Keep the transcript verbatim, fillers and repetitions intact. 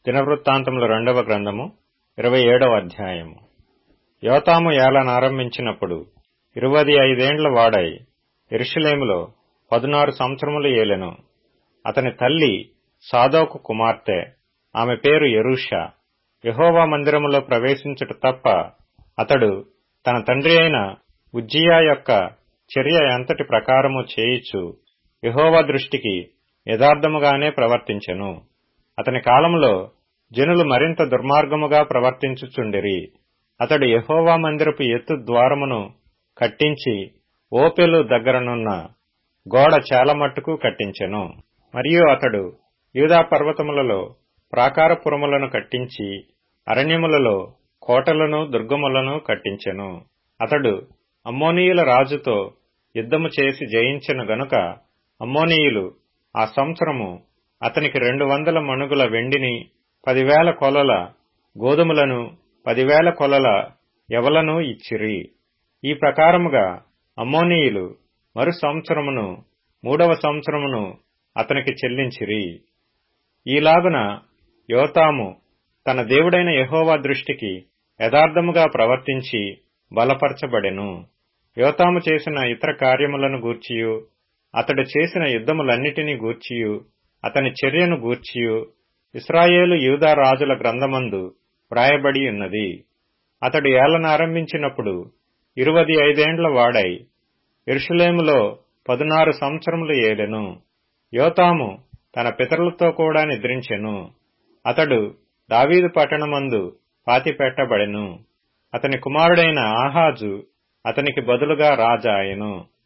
దినవృత్తాంతముల రెండవ గ్రంథము ఇరవై ఏడవ అధ్యాయము. యోతాము ఏలనారంభించినప్పుడు ఇరువది ఐదేండ్ల వాడై యెరూషలేములో పదునారు సంవత్సరములు ఏలెను. అతని తల్లి సాదోకు కుమార్తె, ఆమె పేరు యెరూషా. యెహోవా మందిరములో ప్రవేశించుట తప్ప అతడు తన తండ్రి అయిన ఉజ్జియా యొక్క చర్య ఎంతటి ప్రకారము చేయిచు యెహోవా దృష్టికి యథార్థముగానే ప్రవర్తించెను. అతని కాలంలో జనులు మరింత దుర్మార్గముగా ప్రవర్తించుచుండిరి. అతడు యెహోవా మందిరపు ఎత్తు ద్వారమును కట్టించి ఓపెలు దగ్గరనున్న గోడ చాలా మట్టుకు కట్టించెను. మరియు అతడు యూదా పర్వతములలో ప్రాకారపురములను కట్టించి అరణ్యములలో కోటలను దుర్గములను కట్టించెను. అతడు అమ్మోనీయుల రాజుతో యుద్ధము చేసి జయించెను గనుక అమ్మోనీయులు ఆ సంవత్సరము అతనికి రెండు వందల మణుగుల వెండిని, పదివేల కొలల గోధుమలను, పదివేల కొలల యవలను ఇచ్చిరి. ఈ ప్రకారముగా అమ్మోనీయులు మరు సంవత్సరమును మూడవ సంవత్సరమును అతనికి చెల్లించిరి. ఈలాగున యోతాము తన దేవుడైన యెహోవా దృష్టికి యథార్థముగా ప్రవర్తించి బలపరచబడెను. యోతాము చేసిన ఇతర కార్యములను గూర్చియు, అతడు చేసిన యుద్ధములన్నిటినీ గూర్చియు, అతని చర్యను గూర్చియు ఇశ్రాయేలు యూదా రాజుల గ్రంథమందు వ్రాయబడి ఉన్నది. అతడు ఏలనారంభించినప్పుడు ఇరువది ఐదేండ్ల వాడై యెరూషలేములో పదునారు సంవత్సరములు ఏలెను. యోతాము తన పితరులతో కూడా నిద్రించెను. అతడు దావీదు పట్టణమందు పాతిపెట్టబడెను. అతని కుమారుడైన ఆహాజు అతనికి బదులుగా రాజాయెను.